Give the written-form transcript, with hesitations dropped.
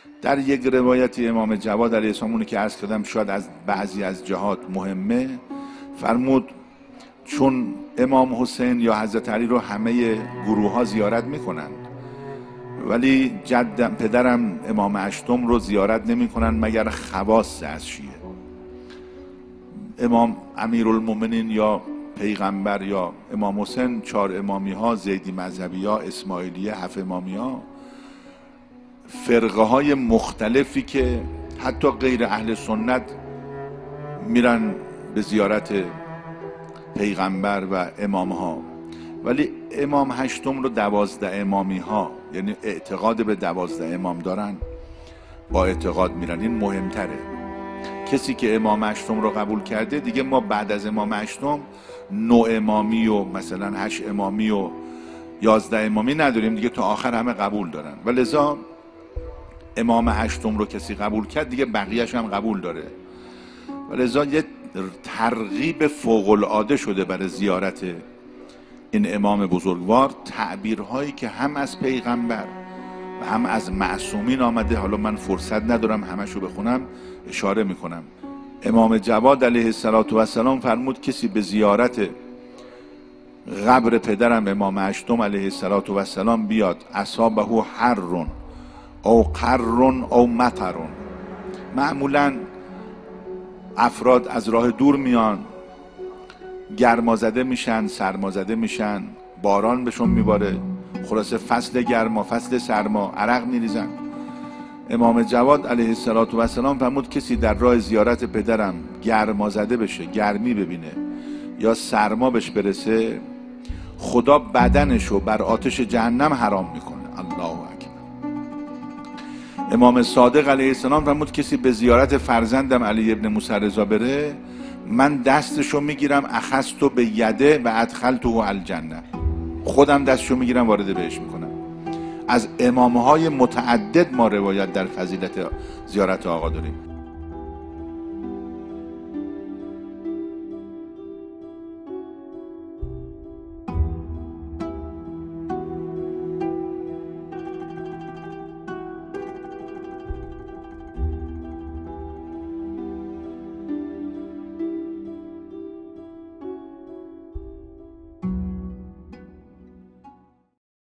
در یک روایتی امام جواد علیه السلام، اونی که عرض کردم شاید از بعضی از جهات مهمه، فرمود چون امام حسین یا حضرت علی رو همه گروه ها زیارت میکنن، ولی جدم پدرم امام هشتم رو زیارت نمیکنن مگر خواص از شیعه. امام امیرالمومنین یا پیغمبر یا امام حسین 4 امامی ها، زیدی مذهبی ها، اسماعیلیه 7 امامی ها، فرقه های مختلفی که حتی غیر اهل سنت میرن به زیارت پیغمبر و امام ها، ولی امام هشتم رو 12 امامی ها، یعنی اعتقاد به 12 امام دارن، با اعتقاد میرن. این مهمتره. کسی که امام هشتم رو قبول کرده دیگه، ما بعد از امام هشتم 9 امامی و مثلا 8 امامی و 11 امامی نداریم دیگه، تا آخر همه قبول دارن. و لذا امام هشتم رو کسی قبول کرد دیگه بقیهش هم قبول داره. و لذا یه ترغیب فوق العاده شده برای زیارت این امام بزرگوار. تعبیرهایی که هم از پیغمبر و هم از معصومین آمده، حالا من فرصت ندارم همشو بخونم، اشاره میکنم. امام جواد علیه السلام فرمود کسی به زیارت قبر پدرم امام هشتم علیه السلام بیاد، اصابه حر او قر او مطر. معمولا افراد از راه دور میان، گرمازده میشن، سرمازده میشن، باران بهشون میباره، خلاصه فصل گرما فصل سرما، عرق میریزن. امام جواد علیه السلام فرمود کسی در راه زیارت پدرم گرمازده بشه، گرمی ببینه یا سرما بهش برسه، خدا بدنشو بر آتش جهنم حرام میکنه. الله اکبر. امام صادق علیه السلام فرمود کسی به زیارت فرزندم علی ابن موسی رضا بره، من دستشو میگیرم، اخذتو به یده و ادخلتو الجنه، خودم دستشو میگیرم وارد بهش میکنم. از امامهای متعدد ما روایت در فضیلت زیارت آقا داریم.